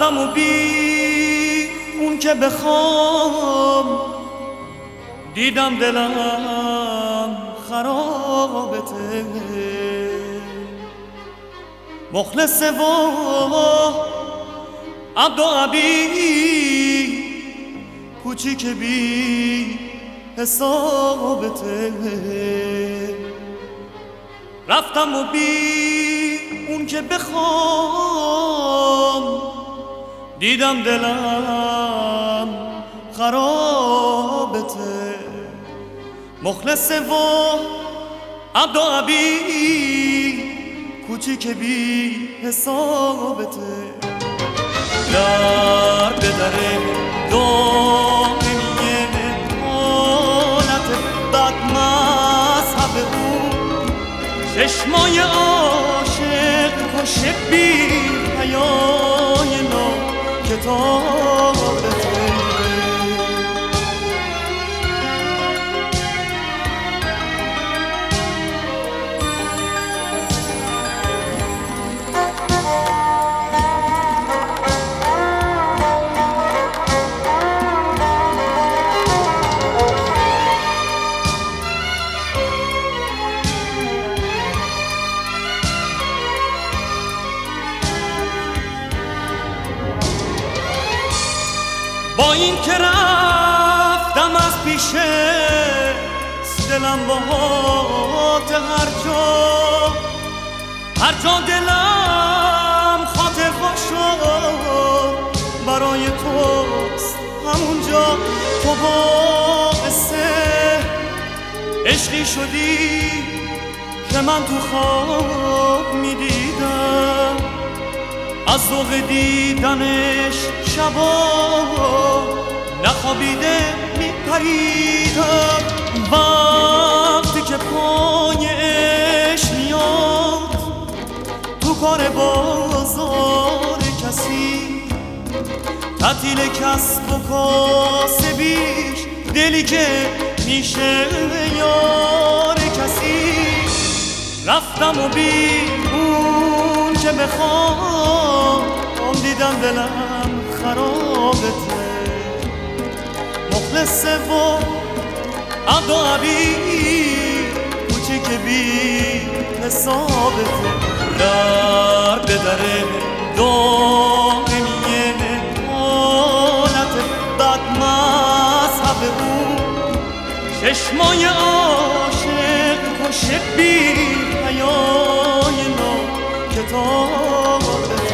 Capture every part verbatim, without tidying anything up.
رفتم و بی اون که بخوام دیدم دلم خرابته، مخلصه و عبد و عبی کوچیک بی حسابته. رفتم و بی اون که بخوام دیدم دلم خرابته، مخلصه و عبد و عبی کوچیک بی حسابته. در به در دائمیه حالت بد مذهب اون، چشمای عاشق کشه بی حیای نا کتابته. با این که رفتم از پیشه دلم باهات هر جا، هر جا دلم خاطر خوشو برای توست، همونجا تو باعثه عشقی شدی که من تو خواب میدیدم، از ذوق دیدنش شبا نخوابیده میپریدم. وقتی که پایش میاد تو کار بازار کسی، تعطیل کسب و کاسبیش دلی که میشه یار کسی. رفتم و بی اون که بخوام دیدم دلم خرابته، مخلصه و عبد و عبی کوچیک بی حسابته. در به در دائمیه حالت بد مذهب اون، چشمای عاشق کشه بی حیای نا کتابته.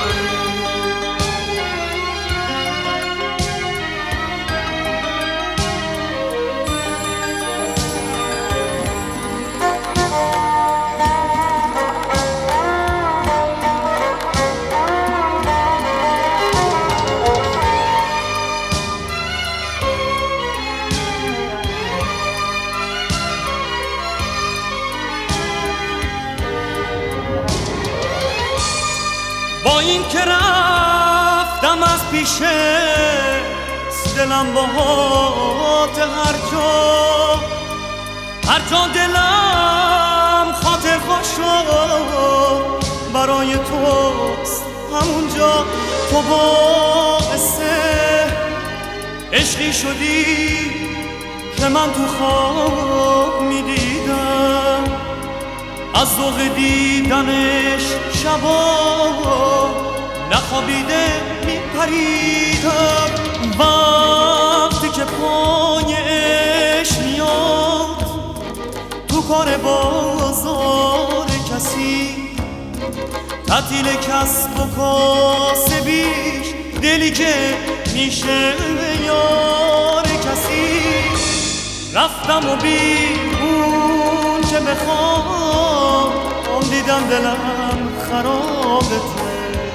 با این که رفتم از پیشه دلم باهات هر جا، هر جا دلم خاطر خوشو برای توست، همونجا تو باعثه عشقی شدی که من تو خواب میدیدم، از ذوق دیدنش شبا نخوابیده میپریدم. وقتی که پایش میاد تو کار بازار کسی، تعطیل کسب و کاسبیش دلی که میشه یار کسی. رفتم و بی اون که بخوام دیدم دلم خرابته،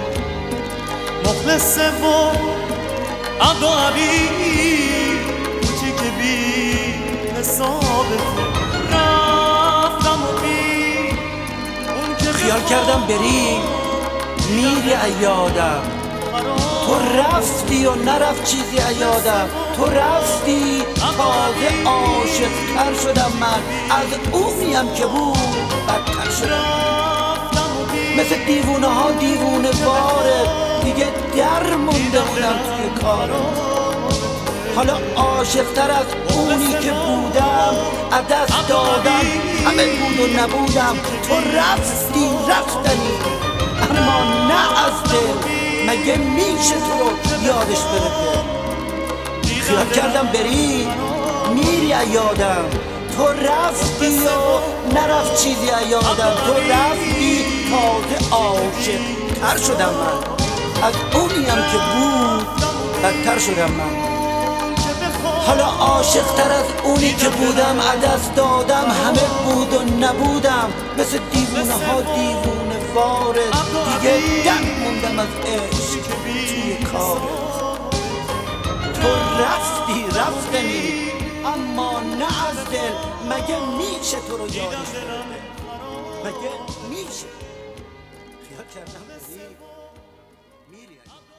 مخلصه و عبد و عبی کوچیک بی حسابته. رفتم و بی اون که خیال کردم بری میری ایادم، تو رفتی و نرفت چیزی ایادم، تو رفتی تازه عاشق تر شدم من، از اونیم که بود بدتر شدم. رفتم و بی مثل دیوونه ها دیوونه واره، دیگه در مونده بودم توی کارم. حالا عاشق‌تر از اونی که بودم از دست دادم، همه بود و نبودم. تو رفتی رفتنی اما نه از دل، مگه میشه تو رو یادش بره دل؟ خیال کردم بری میری یادم، تو رفتی و نرفت چیزی یادم. تو رفتی تازه عاشق تر شدم من، از اونیم که بود بدتر شدم من. حالا عاشق تر از اونی که بودم از دست دادم، همه بود و نبودم. مثل دیوونه ها دیوونه واره، دیگه دم موندم از عشق توی کارت. تو رفتی رفتنی اما نه از دل، مگه میشه تو رو یادش بره؟ مگه میشه؟ خیال کردم بری میری.